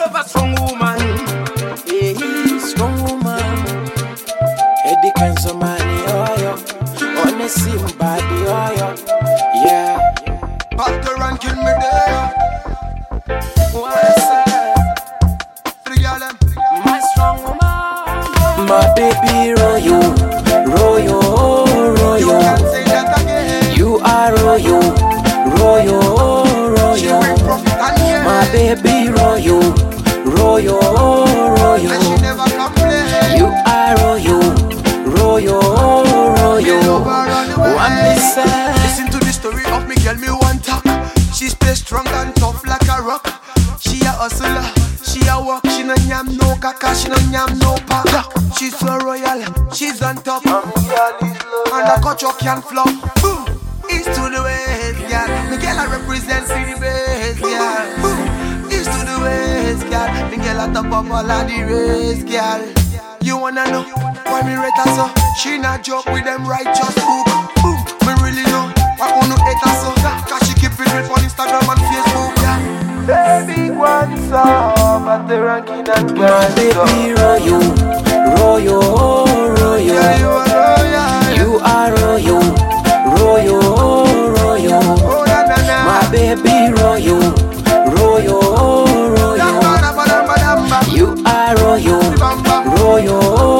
love a strong woman. Yeah, strong woman. Eddie can so money, oh yo. Honestly, body, oh yo. Yeah. Back to ranking me there. What's up? My strong woman. My baby, royo, royo, royo. You can say that again. You are royo, royo, royo. My baby, royo, royo, royo. And she never complain. You are royo, royo, royo. Listen to the story of me girl, me one talk. She stay strong and tough like a rock. She a hustler, she a walk. She no yam no kaka, she no yam no pack. She's so royal, she's on top. And the culture can flop. Boom, east to the west, girl. Me girl I represent city base, girl. Boom, east to the west, girl. Me girl I top of all of the race, girl. You wanna know why me rate her so? She not joke with them righteous book. Boom, me really know why uno hate her so. Cause she keep it real on Instagram and Facebook, yeah. Baby, what's up at the ranking and My baby, royo, royo, royo. Yeah, you are royal. You are royo, royo, royo. Oh, na, na, na. My baby, royo, royo, royo. You are royo, royo,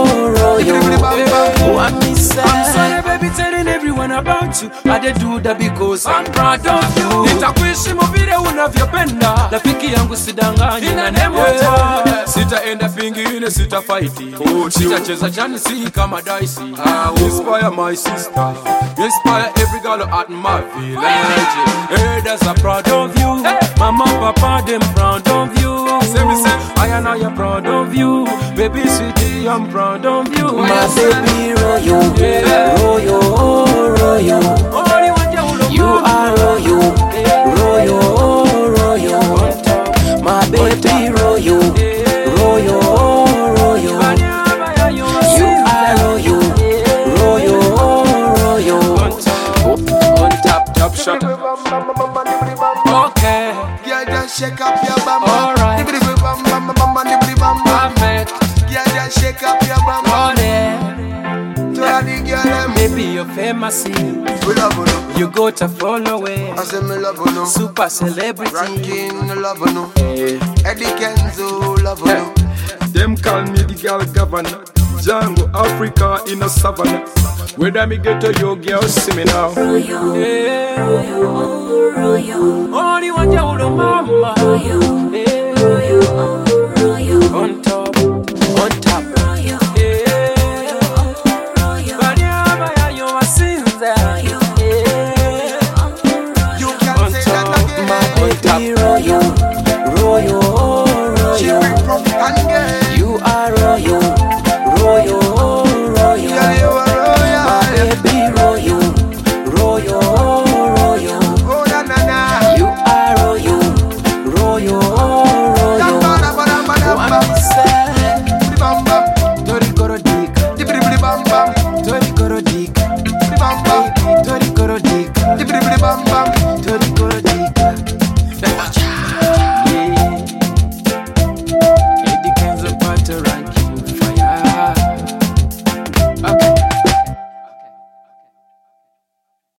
royo. What me say? I'm sorry, baby, telling everyone about you. I did do that because I'm proud of you. Nitakuishi muvile unavyopenda. Rafiki yangu sidanganya na nemota. Sitaenda pingine, sitafighti. Sitacheza chani si kama daisi. Inspire my sister. Inspire every girl at my village. Hey, that's I'm proud of you. Mama, papa, them proud of you. Say me say, I and I am proud of you. Baby, sweetie, I'm proud of you. My baby, royo, royo, royo. You are royo, royo, royo. My baby, royo, royo, royo. You are royo, royo, royo. On top shot. Okay. Yeah, just shake up your bum. Alright. Perfect. Yeah, just shake up your bum. On it. To all the girl, Maybe you're famous. we love you. You got to follow it. I say me love you. Super celebrity. Ranking, love you. Eddie Kenzo, love you. Them call me the girl governor. Django Africa in a savannah. Whether me get to your girl, see me now. Yeah. Only one you mama.